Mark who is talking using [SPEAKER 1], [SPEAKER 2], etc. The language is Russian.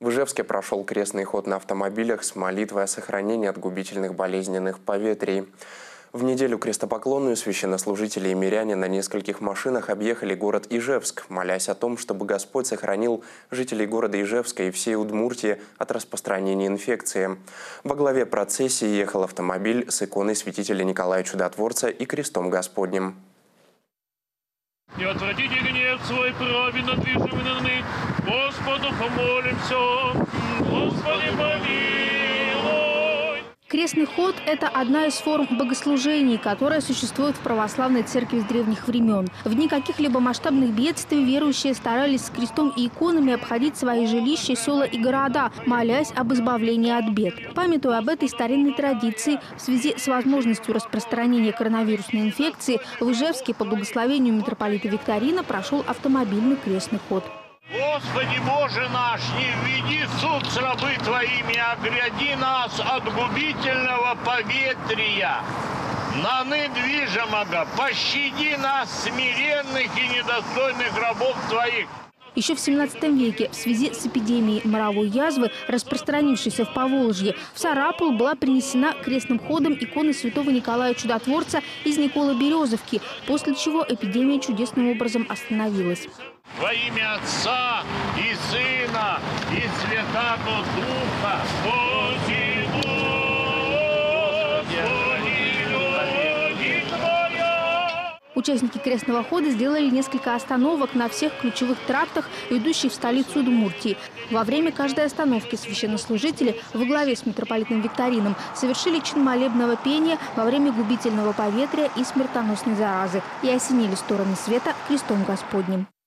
[SPEAKER 1] В Ижевске прошел крестный ход на автомобилях с молитвой о сохранении от губительных болезненных поветрий. В неделю крестопоклонную священнослужители и миряне на нескольких машинах объехали город Ижевск, молясь о том, чтобы Господь сохранил жителей города Ижевска и всей Удмуртии от распространения инфекции. Во главе процессии ехал автомобиль с иконой святителя Николая Чудотворца и крестом Господним.
[SPEAKER 2] Не отвратите гнев свой праведно движимый, Господу помолимся, Господи помилуй.
[SPEAKER 3] Крестный ход – это одна из форм богослужений, которая существует в православной церкви с древних времен. В дни каких-либо масштабных бедствий верующие старались с крестом и иконами обходить свои жилища, села и города, молясь об избавлении от бед. Памятуя об этой старинной традиции, в связи с возможностью распространения коронавирусной инфекции, в Ижевске по благословению митрополита Викторина прошел автомобильный крестный ход.
[SPEAKER 4] Господи Боже наш, не введи в суд с рабы Твоими, огради нас от губительного поветрия, наны движимого, пощади нас, смиренных и недостойных рабов Твоих.
[SPEAKER 3] Еще в XVII веке в связи с эпидемией моровой язвы, распространившейся в Поволжье, в Сарапул была принесена крестным ходом икона святого Николая Чудотворца из Никола-Березовки, после чего эпидемия чудесным образом остановилась.
[SPEAKER 4] Во имя Отца и Сына и Святого Духа, Господи, люди Твоя!
[SPEAKER 3] Участники крестного хода сделали несколько остановок на всех ключевых трактах, ведущих в столицу Удмуртии. Во время каждой остановки священнослужители во главе с митрополитом Викторином совершили чин молебного пения во время губительного поветрия и смертоносной заразы и осенили стороны света крестом Господним.